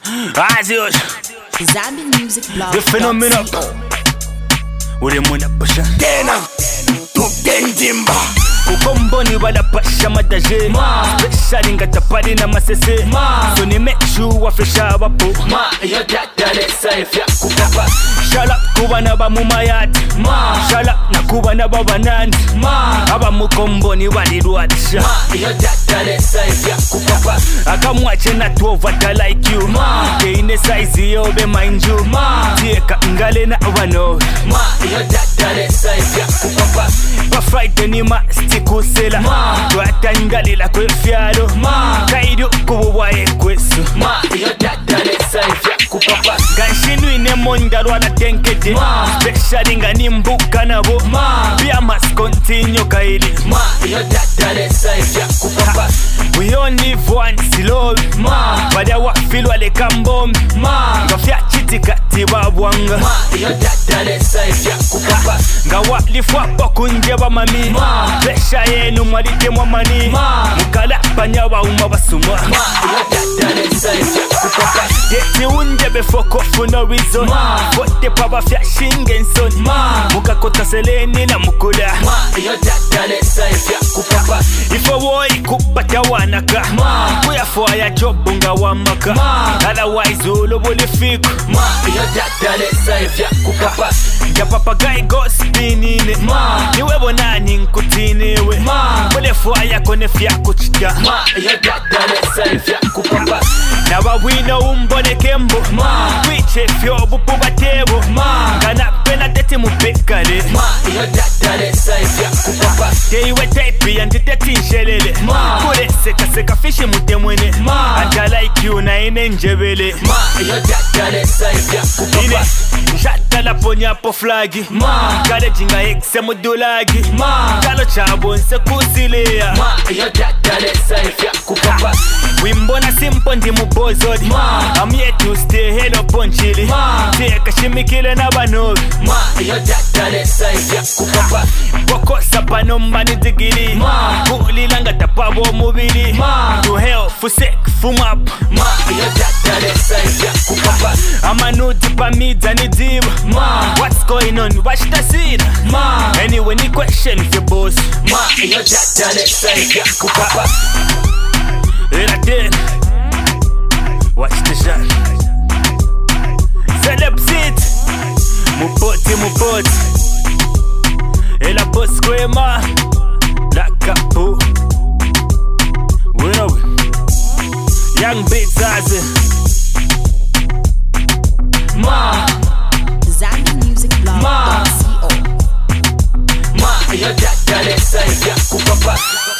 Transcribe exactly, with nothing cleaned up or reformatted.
As usual, Zambi Music Blog. the phenomenon. Uri muna pasha Tena Tukendimba Kukomboni wala pasha madaje Ma Special ngata pari na masese Ma So ni make sure wafisha wapo Ma Yo dada lesa ifya kupapa Shala kuba na ba mumayati Ma Shala na kuba na ba banani Ma Aba mukomboni wali ruadisha Ma Yo dada lesa ifya kupapa Akamwache na tuovata like you Ma Keine size yobe mainju Ma Tieka ngale na wano Ma Yo dada lesa ifya kupapa Ba Friday ni ma stiku sela Ma Tuata ngali la kwe fiado Ma Kaidu kubu wae kwesu Ma Yo dada lesa ifya kupapa Ganshinu ine monda rwala tenkete Ma Special nga nimbuka nabo Ma Pia must continue kaili Ma Yo dada lesa ifya kupapa We only live once love Ma Bada wa feel wale kambombi Ma Ngafya chiti kati wabwanga Ma Yo dada lesa ifya kupapa Nga wa lifwa pokunje wa mami Ma Pesha yenu mwalite mwamani Ma Mukala panya wa uma basumwa Ma Yo dada lesa ifya kupapa Yeti unje befoko for no reason Ma Fote paba fya shingen son Ma Muka kota seleni na mukula Ma Yo dada lesa ifya kupapa Ifo woi kupata wanaka Ma Kuya fwa ya jobu nga wamaka Ma Otherwise ulu buli fiku Ma Yo dada lesa ifya kupapa Ja papagai go spinine Ma Niwe bonani nkutinewe Ma Mule fwa ya kone fya kuchita Ma Yo dada lesa ifya kupapa Na wawino umbone kembo Ma Kwiche fyo bupu batebo Ma Kana pena teti mupekale Ma Yo dada lesa ifya kupapa Teiwe teipi yanditeti nshelele Ma Kule seka seka fishi mutemwene Ma Anja like you na ine njebele Ma Yo dada lesa ifya Ine kupapa Njata la ponya po flagi Ma Kale jinga ekse mudulagi Ma Kalo chabo nse kusilea Ma Yo dada lesa ifya kupapa Wimbona simpo ndi mubozodi Ma I'm here to stay hello ponchili Ma Teka shimikile na banogi Ma Yo dada lesa ifya kupapa Boko sapano mbani digili Ma Kulilanga tapabo mubili Ma To hell fusek fumap Ma Yo dada lesa ifya kupapa Amanuti pamidza ni diva Ma What's going on? Watch the scene Ma Anyway ni question if you boss Ma Yo dada lesa ifya kupapa Ela ten Watch the shot Celeb sit Mupoti mupoti Ela boss kwema La kapu We know Young beats as it Ma Zambi Music Blog. Ma Yo dada lesa ifya kupapa